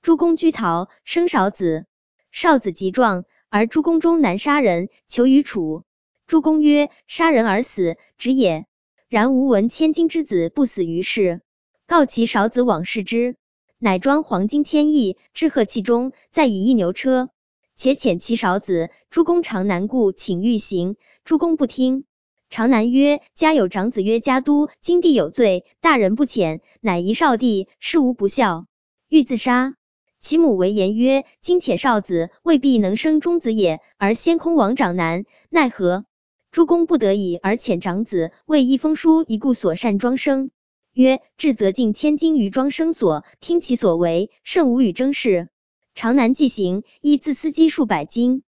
诸公居陶，生少子，少子极壮，而诸公中难杀人，求于楚。诸公曰：杀人而死，止也。然吾闻千金之子不死于世，告其少子往视之，乃装黄金千亿，置贺器中，再以一牛车，且遣其少子。诸公常难故，请欲行，诸公不听。常难曰：家有长子曰家督，今帝有罪，大人不遣，乃夷少帝，是无不孝，欲自杀。其母为言曰：今且少子，未必能生中子也，而先空王长男，奈何？诸公不得已而遣长子，为一封书一故所善庄生，曰：至则尽千金于庄生所，听其所为，甚无与争事。常难既行，亦自私积数百金。